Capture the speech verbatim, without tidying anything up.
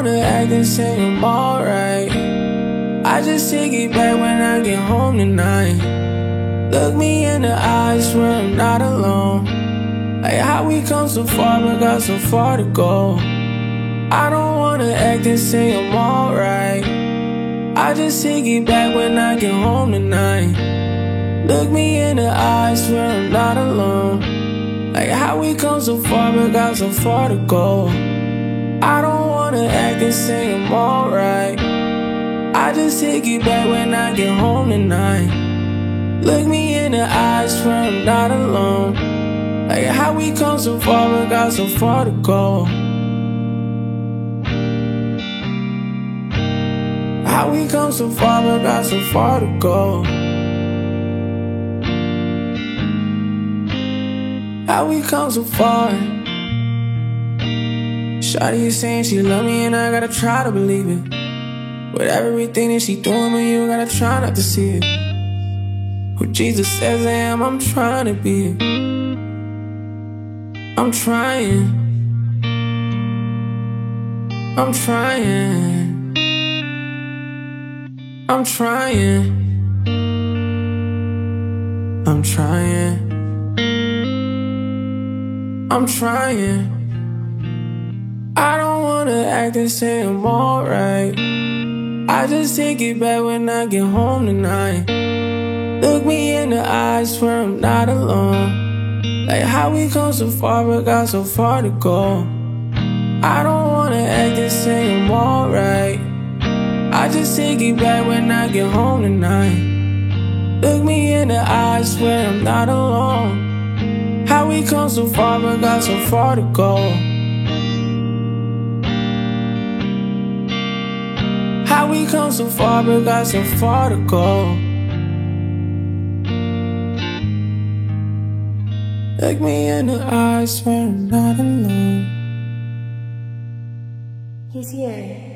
wanna act and say I'm alright. I just take it back when I get home tonight. Look me in the eyes, swear I'm not alone. Like how we come so far but got so far to go. I don't wanna act and say I'm alright. I just take it back when I get home tonight. Look me in the eyes, swear I'm not alone. Like how we come so far but got so far to go. I don't wanna act and say I'm alright. I just take it back when I get home tonight. Look me in the eyes, swear I'm not alone. Like how we come so far but got so far to go. How we come so far but got so far to go. How we come so far. Shawty is saying she love me and I gotta try to believe it. With everything that she doing, but you gotta try not to see it. Who Jesus says I am, I'm trying to be it. I'm trying. I'm trying. I'm trying. I'm trying. I'm trying. I don't wanna act and say I'm alright. I just take it back when I get home tonight. Look me in the eyes, swear I'm not alone. Like how we come so far but got so far to go. I don't wanna act and say I'm alright. I just take it back when I get home tonight. Look me in the eyes, swear I'm not alone. How we come so far but got so far to go. How we come so far but got so far to go. Look me in the eyes, swear I'm not alone. He's here.